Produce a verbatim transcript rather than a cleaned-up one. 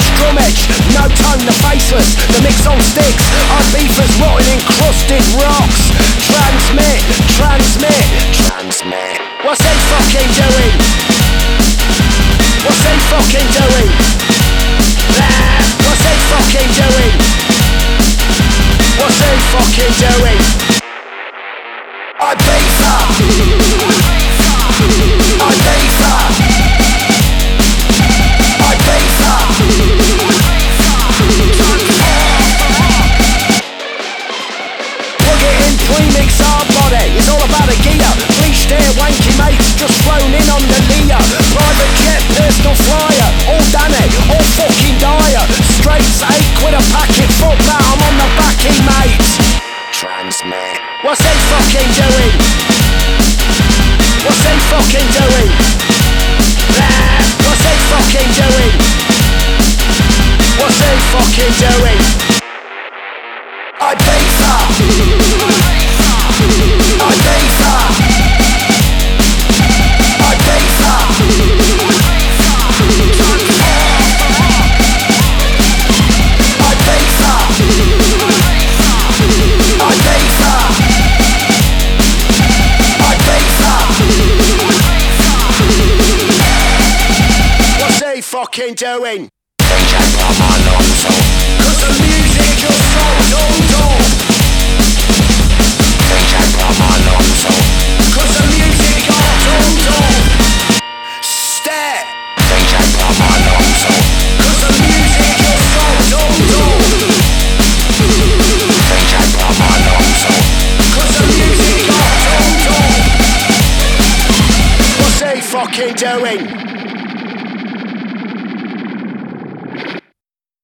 just drummage. No tone, the faceless, the mix on sticks. Our beefers rotten encrusted rocks. Transmit, transmit, transmit. What's they fucking doing? What's they fucking doing? Ah, what's they fucking doing? What's they fucking doing? I beefer. I beefer. I beefer. Plug it in, premix our body. It's all about a gear. Bleached hair, wanky mates, just flown in on the Lear. Private jet, personal flyer. All Danny, all fucking dire. Straights, eight quid a packet. Fuck that, I'm on the backy, mate. Transmit. What's they fucking doing? What's they fucking doing? Ah, what's they fucking doing? What's they fucking doing? I beefer. I beefer. I beefer. I beefer. I beefer. I beefer. What's they fucking doing? D J Bob Alonso. Cause the music just so dumb. D J Bob Alonso. Cause the music are dumb. Step. D J Bob Alonso. Cause the music just so dumb. D J Bob Alonso. Cause the music are dumb. What's they fucking doing?